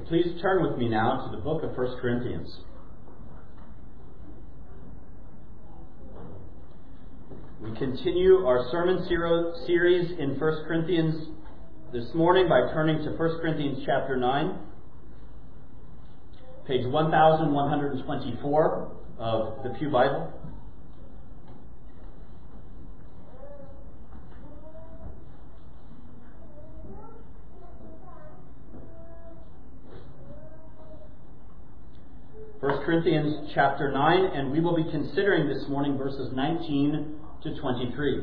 please turn with me now to the book of 1 Corinthians. We continue our sermon series in 1 Corinthians this morning by turning to 1 Corinthians chapter 9, page 1124 of the Pew Bible. First Corinthians chapter 9, and we will be considering this morning verses 19 to 23.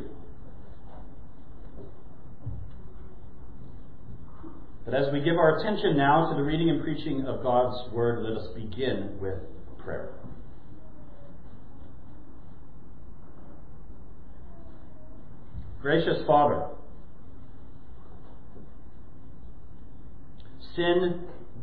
But as we give our attention now to the reading and preaching of God's Word, let us begin with prayer. Gracious Father, sin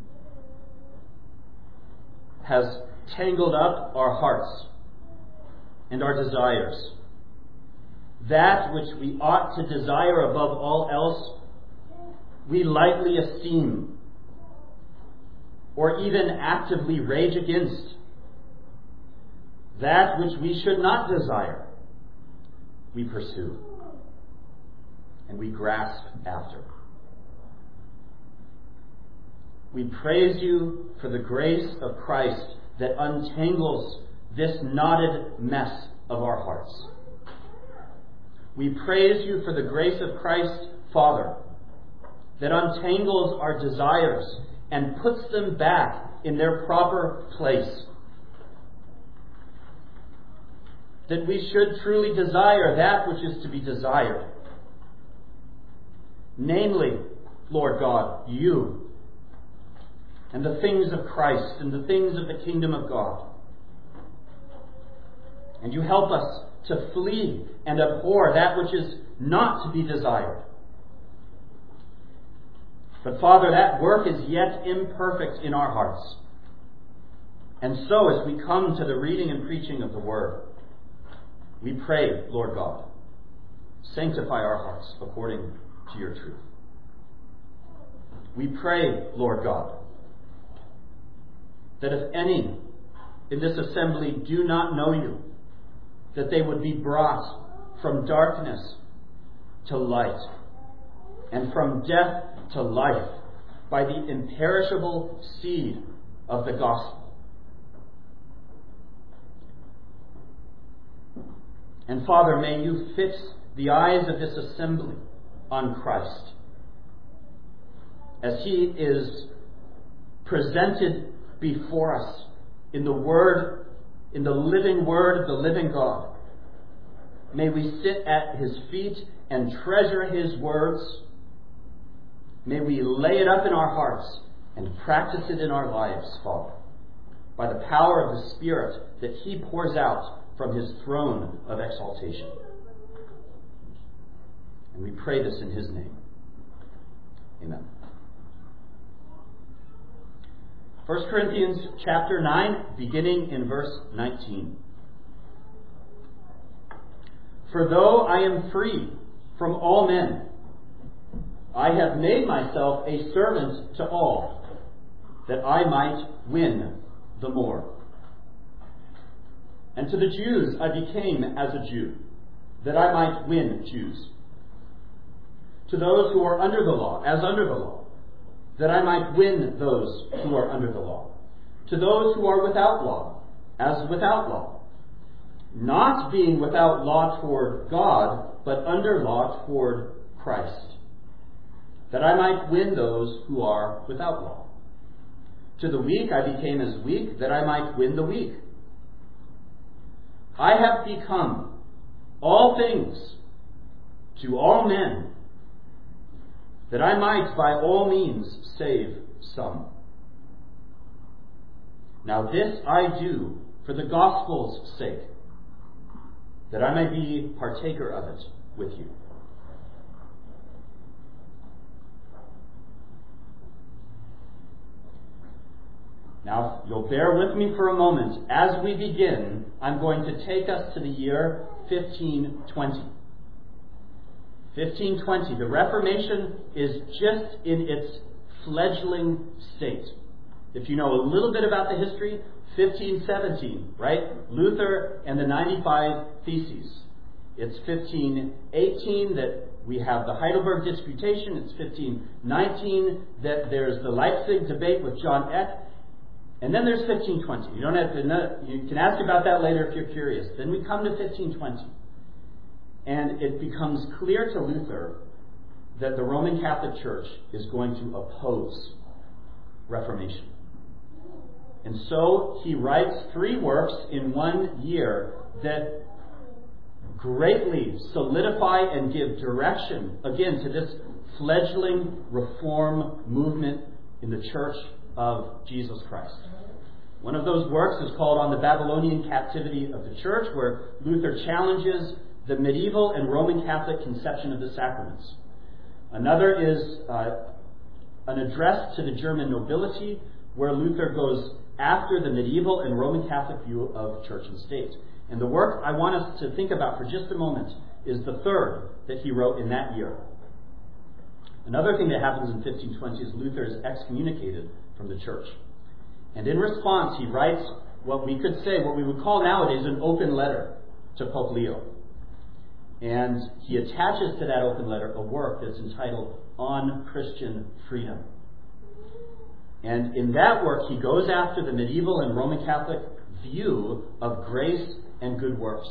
has tangled up our hearts and our desires. That which we ought to desire above all else, we lightly esteem or even actively rage against. That which we should not desire, we pursue and we grasp after. We praise you for the grace of Christ that untangles this knotted mess of our hearts. We praise you for the grace of Christ, Father, that untangles our desires and puts them back in their proper place. That we should truly desire that which is to be desired. Namely, Lord God, you, and the things of Christ, and the things of the kingdom of God. And you help us to flee and abhor that which is not to be desired. But Father, that work is yet imperfect in our hearts. And so as we come to the reading and preaching of the Word, we pray, Lord God, sanctify our hearts according to your truth. We pray, Lord God, that if any in this assembly do not know you, that they would be brought from darkness to light and from death to life by the imperishable seed of the gospel. And Father, may you fix the eyes of this assembly on Christ as he is presented before us in the Word, in the living Word of the living God. May we sit at his feet and treasure his words. May we lay it up in our hearts and practice it in our lives, Father, by the power of the Spirit that he pours out from his throne of exaltation. And we pray this in his name. Amen. 1 Corinthians chapter 9, beginning in verse 19. For though I am free from all men, I have made myself a servant to all, that I might win the more. And to the Jews I became as a Jew, that I might win Jews. To those who are under the law, as under the law, that I might win those who are under the law. To those who are without law, as without law. Not being without law toward God, but under law toward Christ, that I might win those who are without law. To the weak I became as weak, that I might win the weak. I have become all things to all men, that I might by all means save some. Now this I do for the gospel's sake, that I may be partaker of it with you. Now, you'll bear with me for a moment. As we begin, I'm going to take us to the year 1520. 1520. The Reformation is just in its fledgling state. If you know a little bit about the history, 1517, right? Luther and the 95 Theses. It's 1518 that we have the Heidelberg Disputation. It's 1519 that there's the Leipzig debate with John Eck. And then there's 1520. You don't have to know, you can ask about that later if you're curious. Then we come to 1520. And it becomes clear to Luther that the Roman Catholic Church is going to oppose Reformation. And so he writes 3 works in 1 year that greatly solidify and give direction, again, to this fledgling reform movement in the Church of Jesus Christ. One of those works is called On the Babylonian Captivity of the Church, where Luther challenges the medieval and Roman Catholic conception of the sacraments. Another is an address to the German nobility, where Luther goes after the medieval and Roman Catholic view of church and state. And the work I want us to think about for just a moment is the 3rd that he wrote in that year. Another thing that happens in 1520 is Luther is excommunicated from the church. And in response, he writes what we would call nowadays an open letter to Pope Leo. And he attaches to that open letter a work that's entitled On Christian Freedom. And in that work, he goes after the medieval and Roman Catholic view of grace and good works.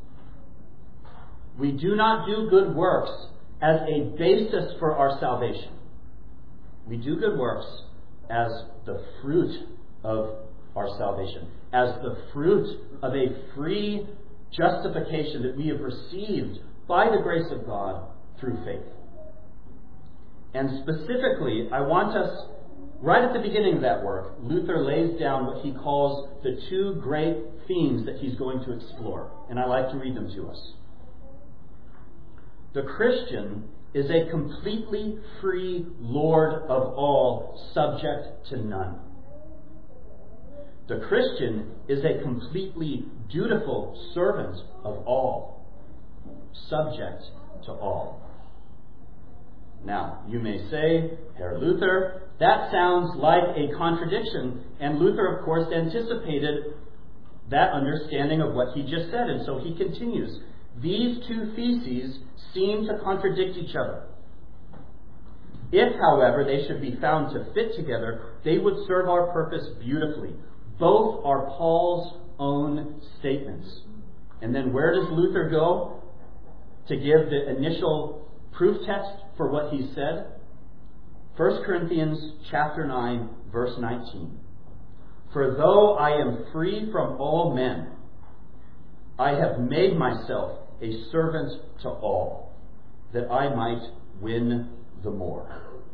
We do not do good works as a basis for our salvation. We do good works as the fruit of our salvation, as the fruit of a free justification that we have received by the grace of God through faith. And specifically, I want us, right at the beginning of that work, Luther lays down what he calls the 2 great themes that he's going to explore. And I like to read them to us. The Christian is a completely free Lord of all, subject to none. The Christian is a completely dutiful servant of all, subject to all. Now, you may say, Herr Luther, that sounds like a contradiction. And Luther, of course, anticipated that understanding of what he just said. And so he continues. These 2 theses seem to contradict each other. If, however, they should be found to fit together, they would serve our purpose beautifully. Both are Paul's own statements. And then where does Luther go to give the initial proof text for what he said? 1 Corinthians chapter 9, verse 19. For though I am free from all men, I have made myself a servant to all, that I might win the more.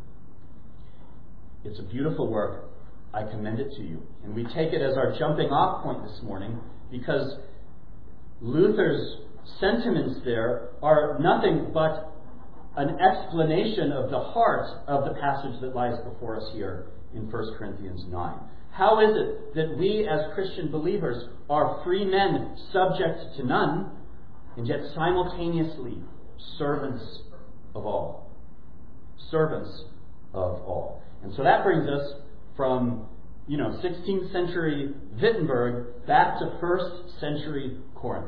It's a beautiful work. I commend it to you. And we take it as our jumping off point this morning, because Luther's sentiments there are nothing but an explanation of the heart of the passage that lies before us here in 1 Corinthians 9. How is it that we as Christian believers are free men subject to none, and yet simultaneously servants of all? Servants of all. And so that brings us from 16th century Wittenberg back to 1st century Corinth.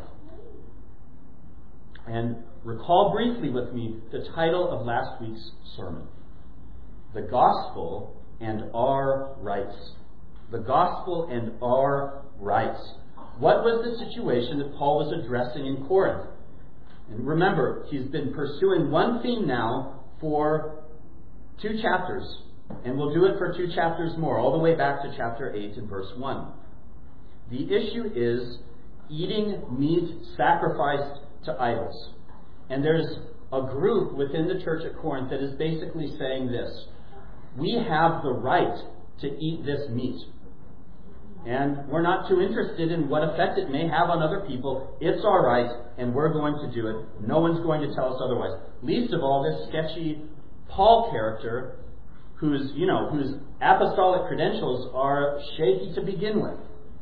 And recall briefly with me the title of last week's sermon: The Gospel and Our Rights. The Gospel and Our Rights. What was the situation that Paul was addressing in Corinth? And remember, he's been pursuing one theme now for 2 chapters. And we'll do it for 2 chapters more, all the way back to chapter 8 and verse 1. The issue is eating meat sacrificed to idols. And there's a group within the church at Corinth that is basically saying this: we have the right to eat this meat. And we're not too interested in what effect it may have on other people. It's our right, and we're going to do it. No one's going to tell us otherwise. Least of all, this sketchy Paul character whose apostolic credentials are shaky to begin with.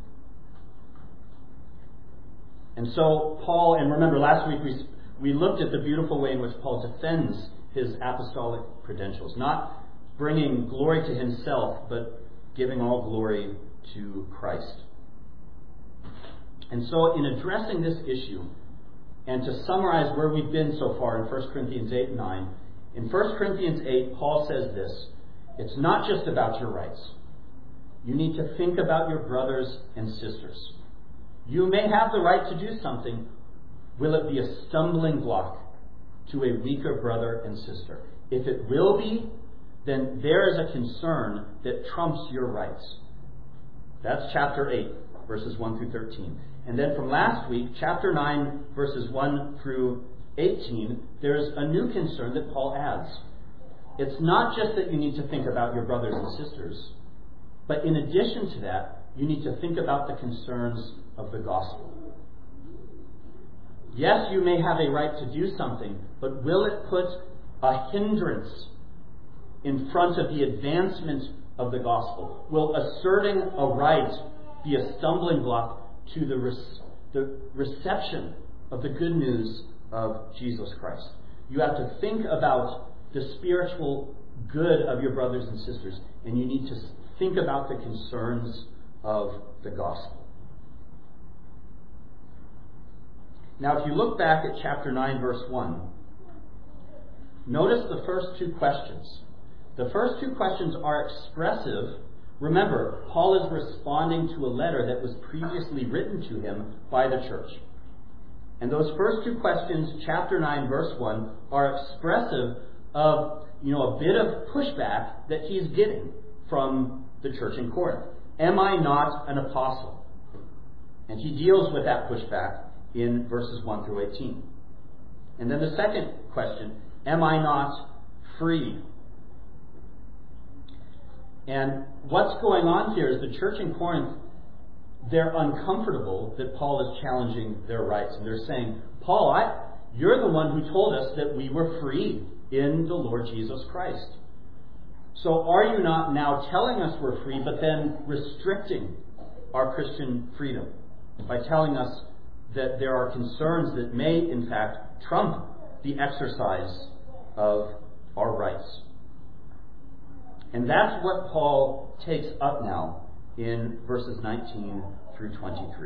And so Paul, and remember last week we looked at the beautiful way in which Paul defends his apostolic credentials, not bringing glory to himself, but giving all glory to Christ. And so in addressing this issue, and to summarize where we've been so far in 1 Corinthians 8 and 9, in 1 Corinthians 8, Paul says this: it's not just about your rights. You need to think about your brothers and sisters. You may have the right to do something. Will it be a stumbling block to a weaker brother and sister? If it will be, then there is a concern that trumps your rights. That's chapter 8, verses 1 through 13. And then from last week, chapter 9, verses 1 through 18, there's a new concern that Paul adds. It's not just that you need to think about your brothers and sisters, but in addition to that, you need to think about the concerns of the gospel. Yes, you may have a right to do something, but will it put a hindrance in front of the advancement of the gospel? Will asserting a right be a stumbling block to the reception of the good news of Jesus Christ? You have to think about the spiritual good of your brothers and sisters, and you need to think about the concerns of the gospel. Now, if you look back at chapter 9, verse 1, notice the first two questions. The first two questions are expressive. Remember, Paul is responding to a letter that was previously written to him by the church. And those first two questions, chapter 9, verse 1, are expressive of, a bit of pushback that he's getting from the church in Corinth. Am I not an apostle? And he deals with that pushback in verses 1 through 18. And then the second question, am I not free? And what's going on here is the church in Corinth, they're uncomfortable that Paul is challenging their rights. And they're saying, Paul, you're the one who told us that we were free in the Lord Jesus Christ. So are you not now telling us we're free, but then restricting our Christian freedom by telling us that there are concerns that may, in fact, trump the exercise of our rights? And that's what Paul takes up now in verses 19 through 23.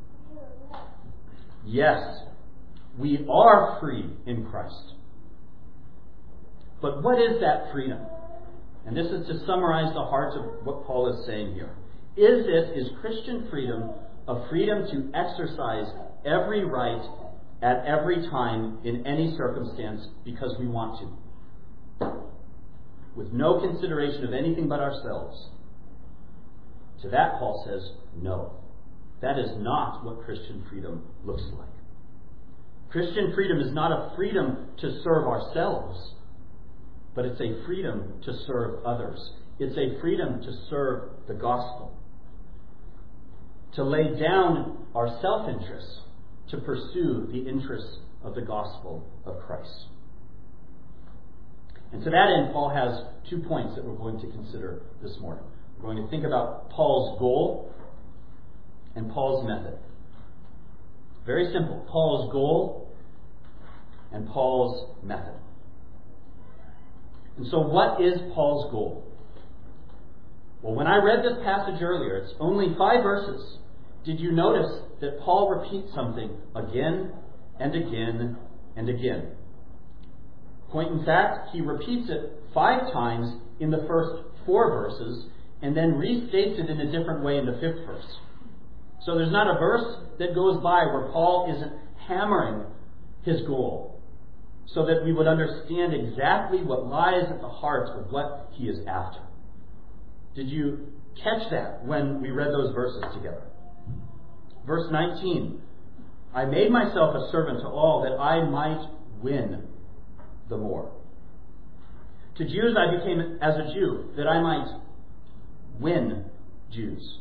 Yes, we are free in Christ. But what is that freedom? And this is to summarize the heart of what Paul is saying here. Is Christian freedom a freedom to exercise every right at every time in any circumstance because we want to, with no consideration of anything but ourselves? To that, Paul says, no. That is not what Christian freedom looks like. Christian freedom is not a freedom to serve ourselves, but it's a freedom to serve others. It's a freedom to serve the gospel. To lay down our self-interests to pursue the interests of the gospel of Christ. And to that end, Paul has 2 points that we're going to consider this morning. We're going to think about Paul's goal and Paul's method. Very simple. Paul's goal and Paul's method. And so what is Paul's goal? Well, when I read this passage earlier, it's only 5 verses. Did you notice that Paul repeats something again and again and again? Point in fact, he repeats it 5 times in the first 4 verses and then restates it in a different way in the 5th verse. So there's not a verse that goes by where Paul isn't hammering his goal so that we would understand exactly what lies at the heart of what he is after. Did you catch that when we read those verses together? Verse 19, I made myself a servant to all that I might win the more. To Jews I became as a Jew, that I might win Jews.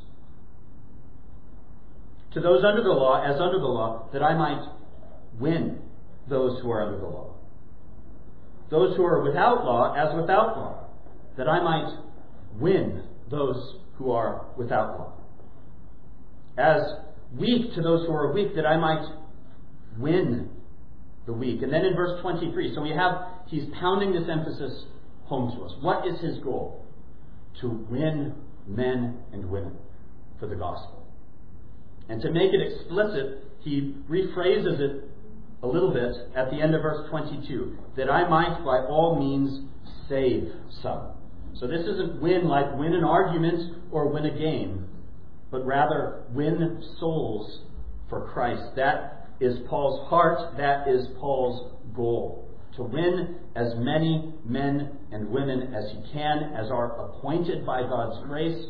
To those under the law, as under the law, that I might win those who are under the law. Those who are without law, as without law, that I might win those who are without law. As weak to those who are weak, that I might win the weak. And then in verse 23, so he's pounding this emphasis home to us. What is his goal? To win men and women for the gospel. And to make it explicit, he rephrases it a little bit at the end of verse 22, that I might by all means save some. So this isn't win like win an argument or win a game, but rather win souls for Christ. That is Paul's heart. That is Paul's goal. To win as many men and women as he can, as are appointed by God's grace,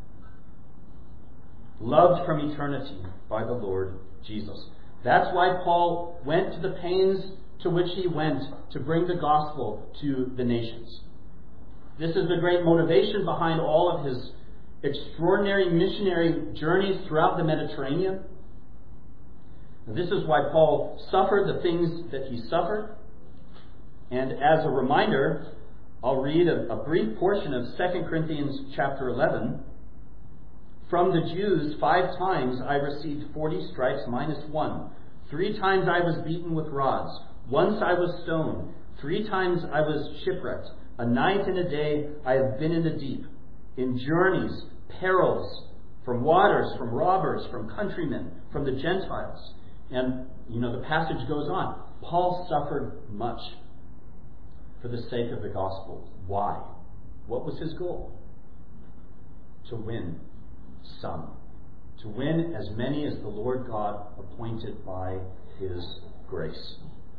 loved from eternity by the Lord Jesus. That's why Paul went to the pains to which he went to bring the gospel to the nations. This is the great motivation behind all of his extraordinary missionary journeys throughout the Mediterranean. This is why Paul suffered the things that he suffered. And as a reminder, I'll read a brief portion of 2 Corinthians chapter 11. From the Jews 5 times I received 40 stripes minus 1. 3 times I was beaten with rods. Once I was stoned. 3 times I was shipwrecked. A night and a day I have been in the deep. In journeys, perils, from waters, from robbers, from countrymen, from the Gentiles. And, the passage goes on. Paul suffered much for the sake of the gospel. Why? What was his goal? To win some. To win as many as the Lord God appointed by his grace.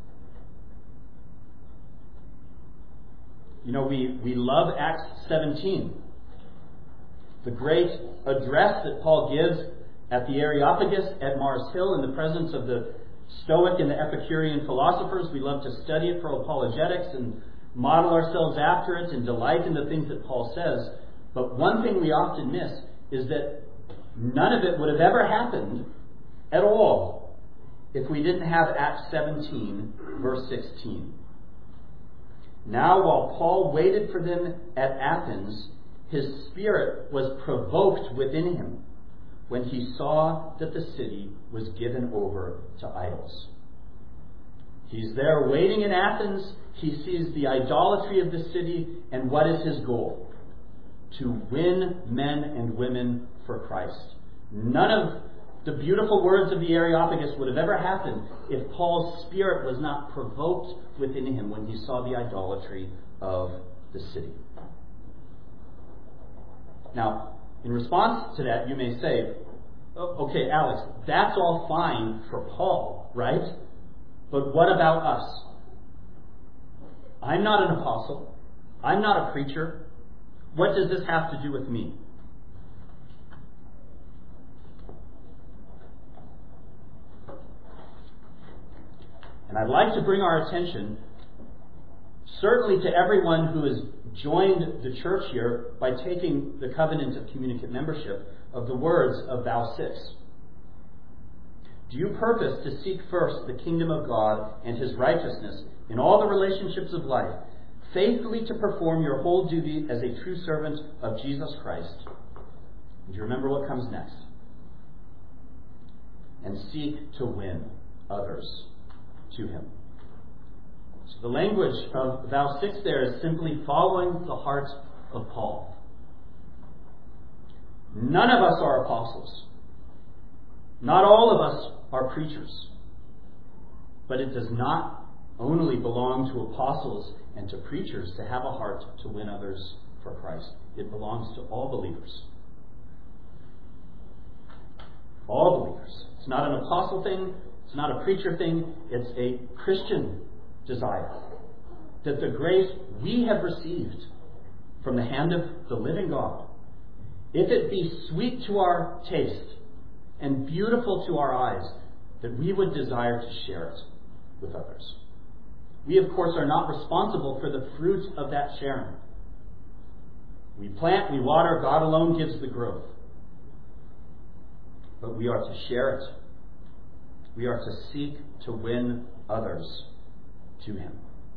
We love Acts 17. The great address that Paul gives at the Areopagus at Mars Hill in the presence of the Stoic and the Epicurean philosophers. We love to study it for apologetics and model ourselves after it and delight in the things that Paul says. But one thing we often miss is that none of it would have ever happened at all if we didn't have Acts 17, verse 16. Now, while Paul waited for them at Athens, his spirit was provoked within him when he saw that the city was given over to idols. He's there waiting in Athens. He sees the idolatry of the city, and what is his goal? To win men and women for Christ. None of the beautiful words of the Areopagus would have ever happened if Paul's spirit was not provoked within him when he saw the idolatry of the city. Now, in response to that, you may say, okay, Alex, that's all fine for Paul, right? But what about us? I'm not an apostle. I'm not a preacher. What does this have to do with me? And I'd like to bring our attention, certainly to everyone who has joined the church here by taking the covenant of communicant membership, of the words of Vow 6. Do you purpose to seek first the kingdom of God and his righteousness in all the relationships of life, faithfully to perform your whole duty as a true servant of Jesus Christ? And you remember what comes next. And seek to win others to him. So the language of Vow 6 there is simply following the heart of Paul. None of us are apostles. Not all of us are preachers. But it does not only belong to apostles and to preachers to have a heart to win others for Christ. It belongs to all believers. All believers. It's not an apostle thing. It's not a preacher thing. It's a Christian desire. That the grace we have received from the hand of the living God, if it be sweet to our taste and beautiful to our eyes, that we would desire to share it with others. We, of course, are not responsible for the fruit of that sharing. We plant, we water, God alone gives the growth. But we are to share it. We are to seek to win others to him.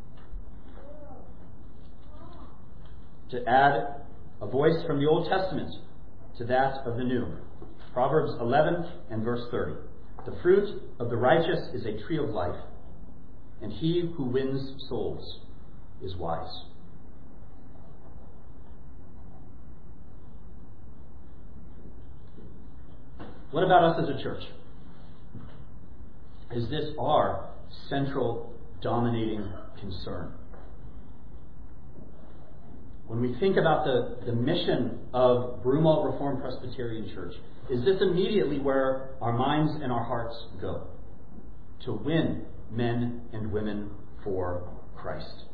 To add a voice from the Old Testament to that of the New. Proverbs 11 and verse 30. The fruit of the righteous is a tree of life, and he who wins souls is wise. What about us as a church? Is this our central dominating concern? When we think about the mission of Broomall Reformed Presbyterian Church, is this immediately where our minds and our hearts go? To win men and women for Christ.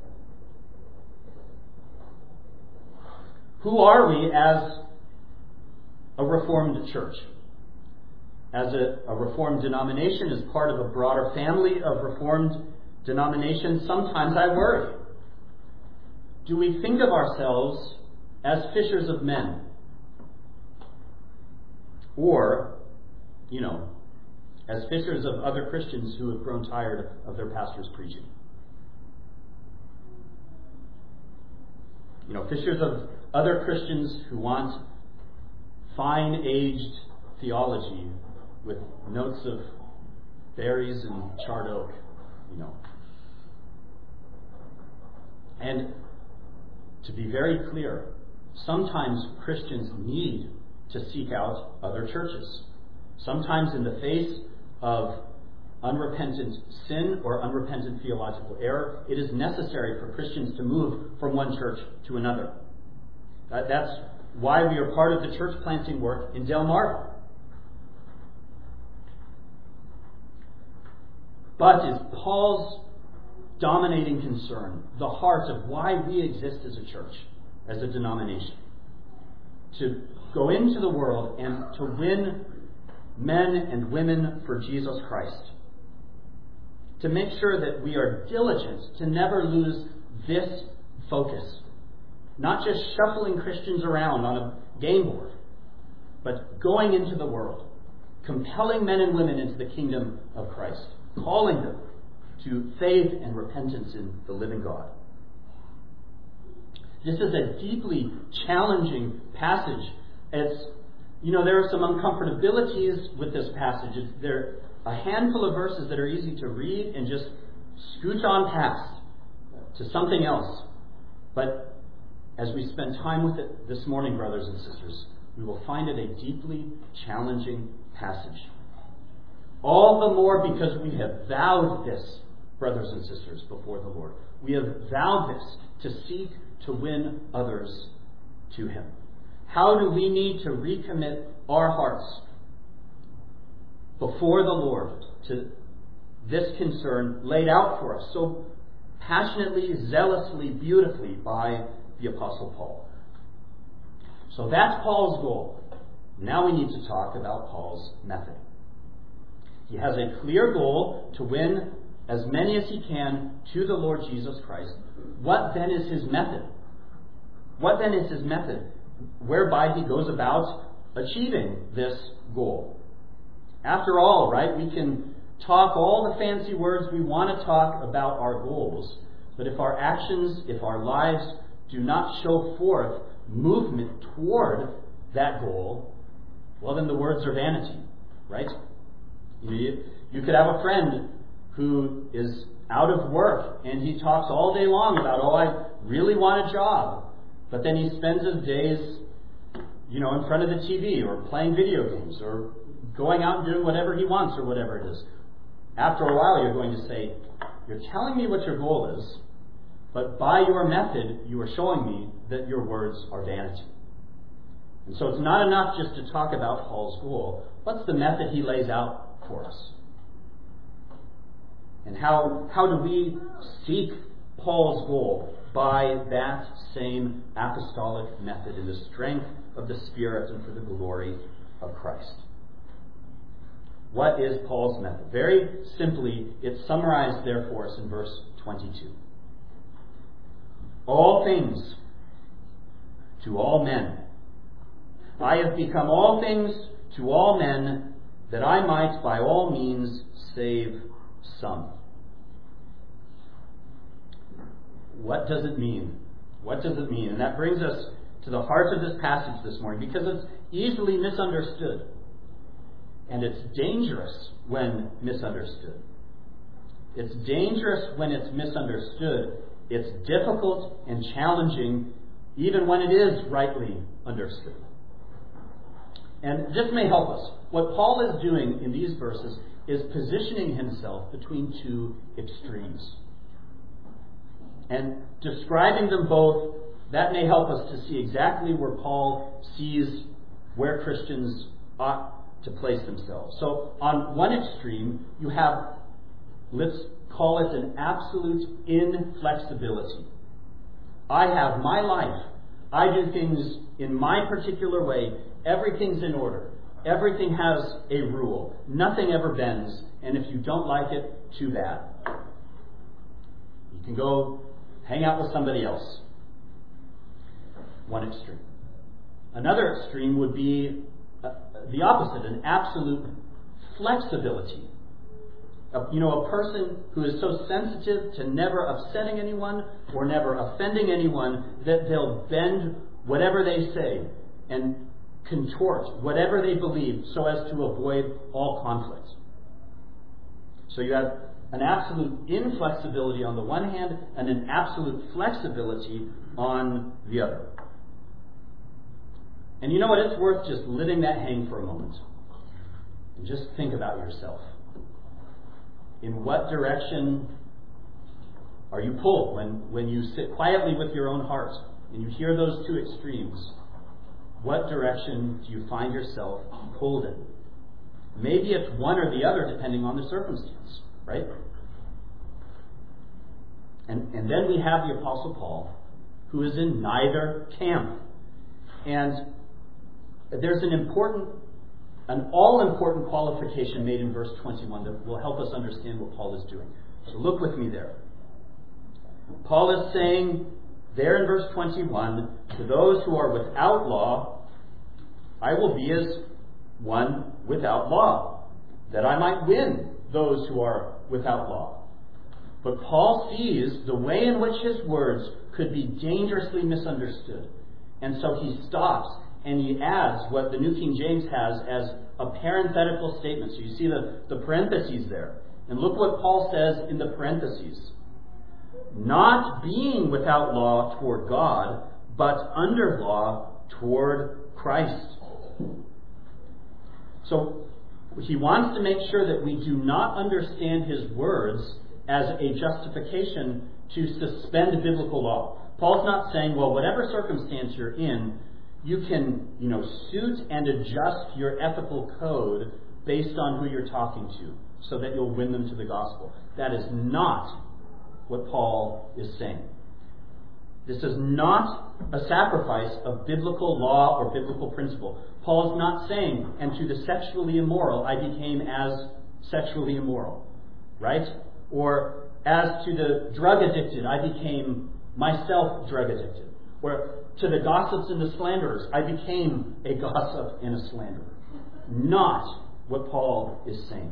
Who are we as a Reformed church? As a Reformed denomination, as part of a broader family of Reformed denominations, sometimes I worry. Do we think of ourselves as fishers of men? Or, as fishers of other Christians who have grown tired of their pastors' preaching? Fishers of other Christians who want fine-aged theology with notes of berries and charred oak, And to be very clear, sometimes Christians need to seek out other churches. Sometimes in the face of unrepentant sin or unrepentant theological error, it is necessary for Christians to move from one church to another. That's why we are part of the church planting work in Delmarva. But is Paul's dominating concern the heart of why we exist as a church, as a denomination? To go into the world and to win men and women for Jesus Christ. To make sure that we are diligent to never lose this focus. Not just shuffling Christians around on a game board, but going into the world, compelling men and women into the kingdom of Christ, calling them to faith and repentance in the living God. This is a deeply challenging passage. There are some uncomfortabilities with this passage. There are a handful of verses that are easy to read and just scooch on past to something else. But as we spend time with it this morning, brothers and sisters, we will find it a deeply challenging passage. All the more because we have vowed this, brothers and sisters, before the Lord. We have vowed this to seek to win others to Him. How do we need to recommit our hearts before the Lord to this concern laid out for us so passionately, zealously, beautifully by the Apostle Paul? So that's Paul's goal. Now we need to talk about Paul's method. He has a clear goal to win as many as he can to the Lord Jesus Christ. What then is his method? What then is his method whereby he goes about achieving this goal? After all, right, we can talk all the fancy words we want to talk about our goals, but if our actions, if our lives do not show forth movement toward that goal, well, then the words are vanity, right? You could have a friend who is out of work and he talks all day long about, I really want a job. But then he spends his days, in front of the TV or playing video games or going out and doing whatever he wants or whatever it is. After a while, you're going to say, you're telling me what your goal is, but by your method, you are showing me that your words are vanity. And so it's not enough just to talk about Paul's goal. What's the method he lays out for us? And how do we seek Paul's goal? By that same apostolic method in the strength of the Spirit and for the glory of Christ. What is Paul's method? Very simply, it's summarized there for us in verse 22. All things to all men. I have become all things to all men, that I might by all means save some. What does it mean? What does it mean? And that brings us to the heart of this passage this morning, because it's easily misunderstood. And it's dangerous when misunderstood. It's dangerous when it's misunderstood. It's difficult and challenging even when it is rightly understood. And this may help us. What Paul is doing in these verses is positioning himself between two extremes. And describing them both, that may help us to see exactly where Paul sees where Christians ought to place themselves. So on one extreme, you have, let's call it an absolute inflexibility. I have my life. I do things in my particular way. Everything's in order. Everything has a rule. Nothing ever bends. And if you don't like it, too bad. You can go hang out with somebody else. One extreme. Another extreme would be the opposite, an absolute flexibility. A person who is so sensitive to never upsetting anyone or never offending anyone that they'll bend whatever they say and contort whatever they believe so as to avoid all conflict. So you have an absolute inflexibility on the one hand and an absolute flexibility on the other. And you know what? It's worth just letting that hang for a moment. And just think about yourself. In what direction are you pulled when you sit quietly with your own heart and you hear those two extremes? What direction do you find yourself pulled in? Maybe it's one or the other depending on the circumstance, right? And then we have the Apostle Paul, who is in neither camp. And there's an all-important qualification made in verse 21 that will help us understand what Paul is doing. So look with me there. Paul is saying there in verse 21, to those who are without law, I will be as one without law, that I might win those who are without law. But Paul sees the way in which his words could be dangerously misunderstood. And so he stops and he adds what the New King James has as a parenthetical statement. So you see the parentheses there. And look what Paul says in the parentheses. Not being without law toward God, but under law toward Christ. So he wants to make sure that we do not understand his words as a justification to suspend biblical law. Paul's not saying, well, whatever circumstance you're in, you can, suit and adjust your ethical code based on who you're talking to so that you'll win them to the gospel. That is not what Paul is saying. This is not a sacrifice of biblical law or biblical principle. Paul is not saying, and to the sexually immoral, I became as sexually immoral, right? Or as to the drug addicted, I became myself drug addicted. Or to the gossips and the slanderers, I became a gossip and a slanderer. Not what Paul is saying.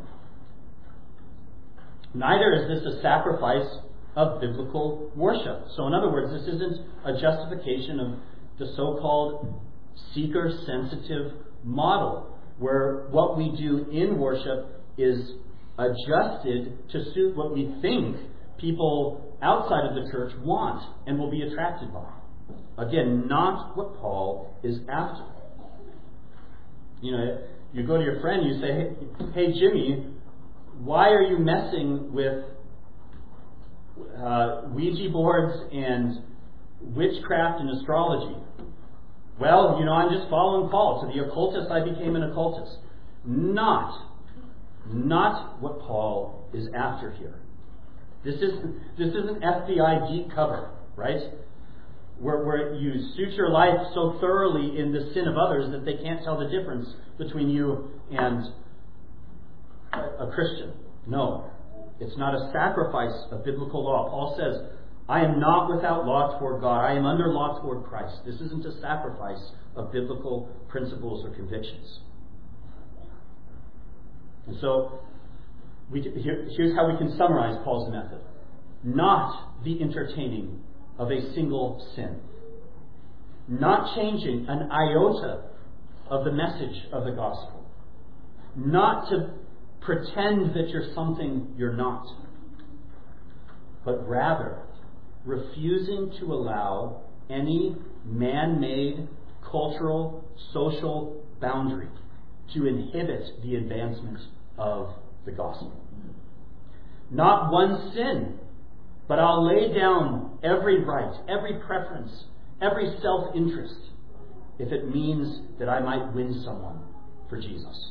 Neither is this a sacrifice of biblical worship. So in other words, this isn't a justification of the so-called seeker-sensitive model, where what we do in worship is adjusted to suit what we think people outside of the church want and will be attracted by. Again, not what Paul is after. You go to your friend, you say, hey Jimmy, why are you messing with Ouija boards and witchcraft and astrology? Well, I'm just following Paul. To the occultist, I became an occultist. Not what Paul is after here. This isn't FBI deep cover, right? Where you suit your life so thoroughly in the sin of others that they can't tell the difference between you and a Christian. No, it's not a sacrifice of biblical law. Paul says, I am not without law toward God. I am under law toward Christ. This isn't a sacrifice of biblical principles or convictions. And so, here's how we can summarize Paul's method. Not the entertaining of a single sin. Not changing an iota of the message of the gospel. Not to pretend that you're something you're not. But rather, refusing to allow any man-made cultural social boundary to inhibit the advancement of the gospel. Not one sin, but I'll lay down every right, every preference, every self-interest, if it means that I might win someone for Jesus.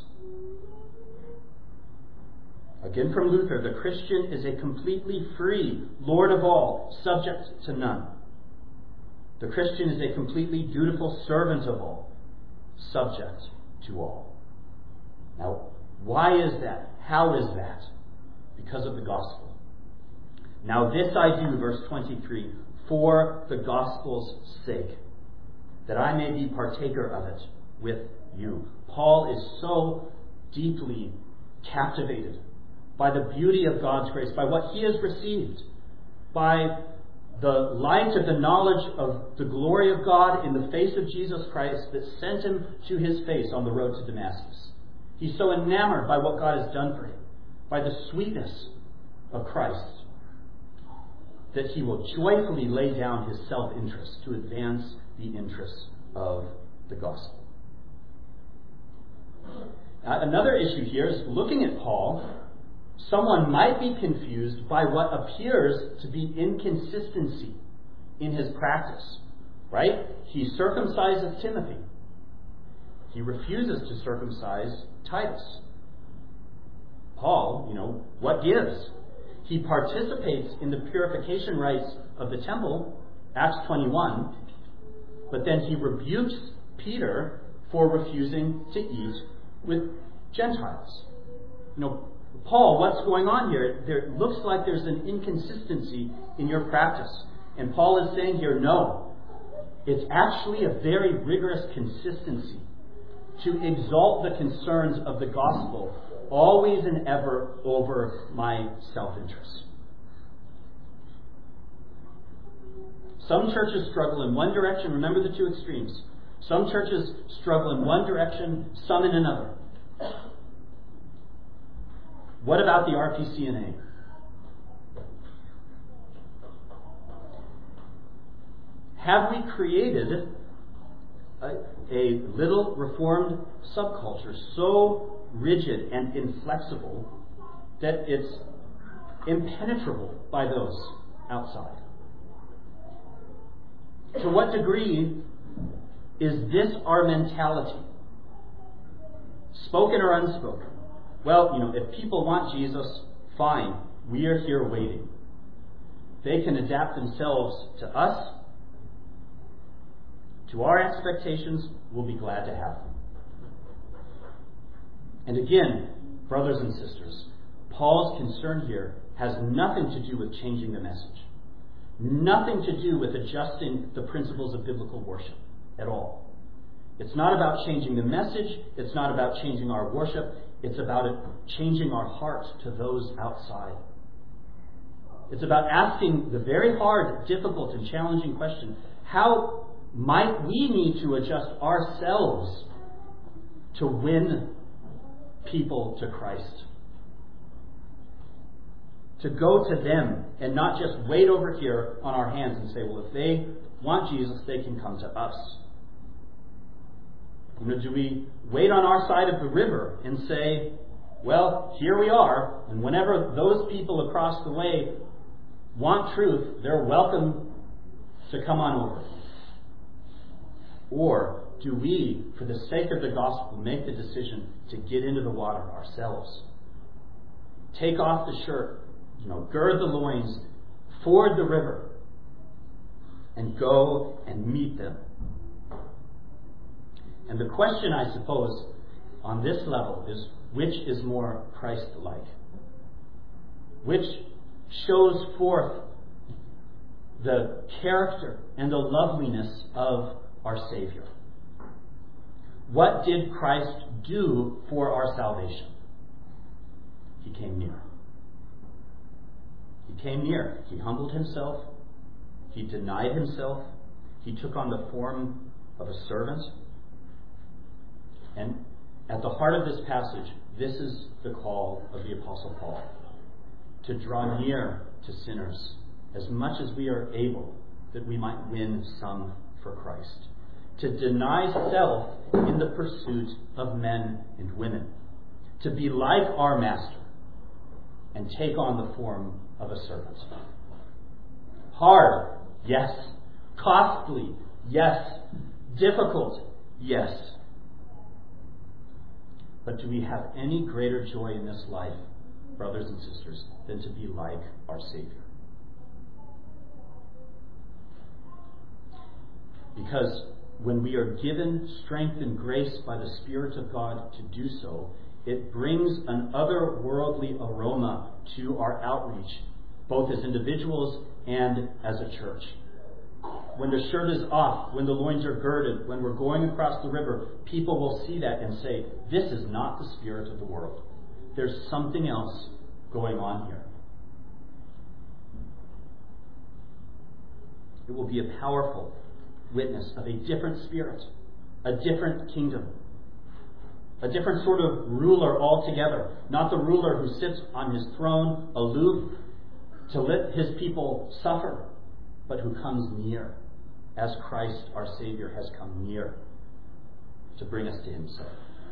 Again from Luther, the Christian is a completely free Lord of all, subject to none. The Christian is a completely dutiful servant of all, subject to all. Now, why is that? How is that? Because of the gospel. Now this I do, verse 23, for the gospel's sake, that I may be partaker of it with you. Paul is so deeply captivated by the beauty of God's grace, by what he has received, by the light of the knowledge of the glory of God in the face of Jesus Christ that sent him to his face on the road to Damascus. He's so enamored by what God has done for him, by the sweetness of Christ, that he will joyfully lay down his self-interest to advance the interests of the gospel. Another issue here is, looking at Paul, someone might be confused by what appears to be inconsistency in his practice. Right? He circumcises Timothy. He refuses to circumcise Titus. Paul, what gives? He participates in the purification rites of the temple, Acts 21, but then he rebukes Peter for refusing to eat with Gentiles. Paul, what's going on here? There looks like there's an inconsistency in your practice. And Paul is saying here, no. It's actually a very rigorous consistency to exalt the concerns of the gospel always and ever over my self-interest. Some churches struggle in one direction. Remember the two extremes. Some churches struggle in one direction, some in another. What about the RPCNA? Have we created a little reformed subculture so rigid and inflexible that it's impenetrable by those outside? To what degree is this our mentality? Spoken or unspoken? Well, if people want Jesus, fine. We are here waiting. They can adapt themselves to us, to our expectations. We'll be glad to have them. And again, brothers and sisters, Paul's concern here has nothing to do with changing the message. Nothing to do with adjusting the principles of biblical worship at all. It's not about changing the message. It's not about changing our worship. It's about changing our hearts to those outside. It's about asking the very hard, difficult, and challenging question, how might we need to adjust ourselves to win people to Christ? To go to them and not just wait over here on our hands and say, well, if they want Jesus, they can come to us. Do we wait on our side of the river and say, well, here we are, and whenever those people across the way want truth, they're welcome to come on over? Or do we, for the sake of the gospel, make the decision to get into the water ourselves? Take off the shirt, gird the loins, ford the river, and go and meet them. And the question, I suppose, on this level is, which is more Christ-like? Which shows forth the character and the loveliness of our Savior? What did Christ do for our salvation? He came near. He came near. He humbled himself. He denied himself. He took on the form of a servant. And at the heart of this passage, this is the call of the Apostle Paul, to draw near to sinners as much as we are able, that we might win some for Christ. to deny self in the pursuit of men and women, to be like our Master and take on the form of a servant. Hard, yes. Costly, yes. Difficult, yes. But do we have any greater joy in this life, brothers and sisters, than to be like our Savior? Because when we are given strength and grace by the Spirit of God to do so, it brings an otherworldly aroma to our outreach, both as individuals and as a church. When the shirt is off, when the loins are girded, when we're going across the river, people will see that and say, this is not the spirit of the world. There's something else going on here. It will be a powerful witness of a different spirit, a different kingdom, a different sort of ruler altogether. Not the ruler who sits on his throne aloof to let his people suffer, but who comes near, as Christ our Savior has come near to bring us to himself.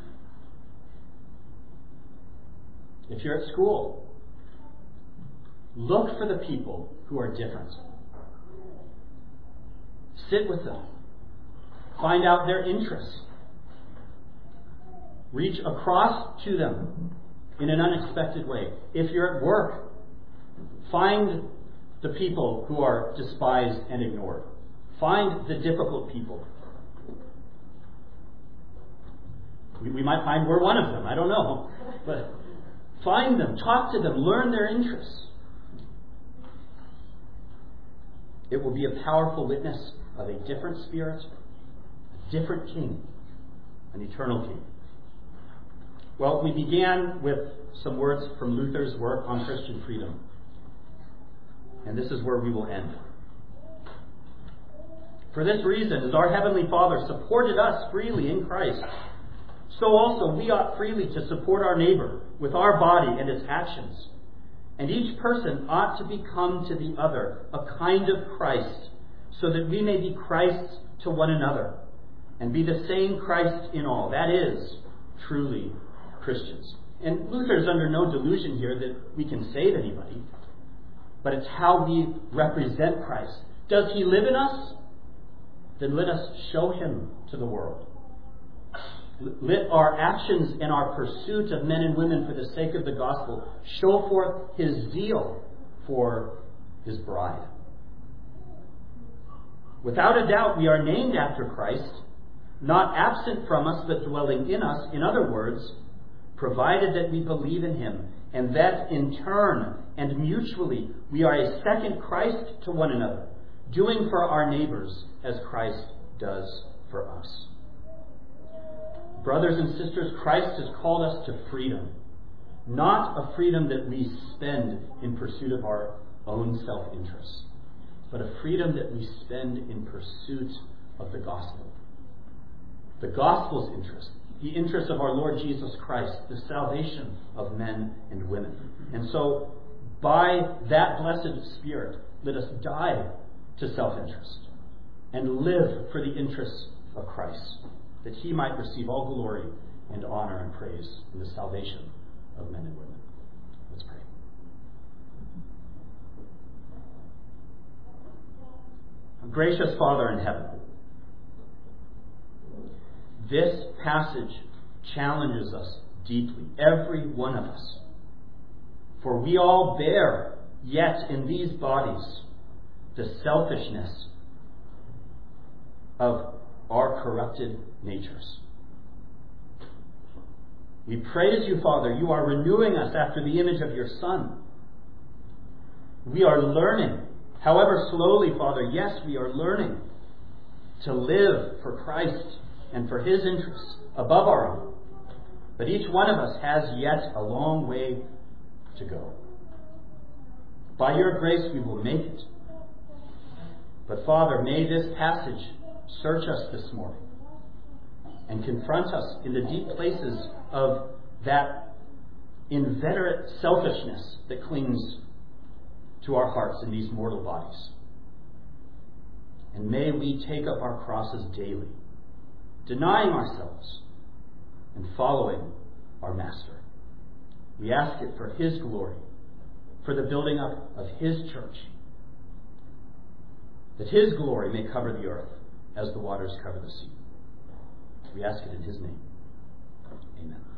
If you're at school, look for the people who are different. Sit with them. Find out their interests. Reach across to them in an unexpected way. If you're at work, find the people who are despised and ignored. Find the difficult people. We might find we're one of them. I don't know. But find them. Talk to them. Learn their interests. It will be a powerful witness of a different spirit, a different king, an eternal king. Well, we began with some words from Luther's work on Christian freedom. And this is where we will end. For this reason, as our Heavenly Father supported us freely in Christ, so also we ought freely to support our neighbor with our body and its actions. And each person ought to become to the other a kind of Christ, so that we may be Christs to one another, and be the same Christ in all. That is truly Christians. And Luther's under no delusion here that we can save anybody, but it's how we represent Christ. Does he live in us? Then let us show him to the world. Let our actions and our pursuit of men and women for the sake of the gospel show forth his zeal for his bride. Without a doubt, we are named after Christ, not absent from us, but dwelling in us. In other words, provided that we believe in him, and that in turn and mutually we are a second Christ to one another, doing for our neighbors as Christ does for us. Brothers and sisters, Christ has called us to freedom, not a freedom that we spend in pursuit of our own self-interest, but a freedom that we spend in pursuit of the gospel. The gospel's interest, the interest of our Lord Jesus Christ, the salvation of men and women. And so, by that blessed Spirit, let us die to self-interest and live for the interests of Christ, that he might receive all glory and honor and praise in the salvation of men and women. Let's pray. Gracious Father in heaven, this passage challenges us deeply, every one of us. For we all bear, yet in these bodies, the selfishness of our corrupted natures. We praise you, Father. You are renewing us after the image of your Son. We are learning, however slowly, Father, yes, we are learning to live for Christ and for his interests above our own. But each one of us has yet a long way to go. By your grace, we will make it. But Father, may this passage search us this morning and confront us in the deep places of that inveterate selfishness that clings to our hearts in these mortal bodies. And may we take up our crosses daily denying ourselves and following our Master. We ask it for His glory, for the building up of His church, that His glory may cover the earth as the waters cover the sea. We ask it in His name. Amen.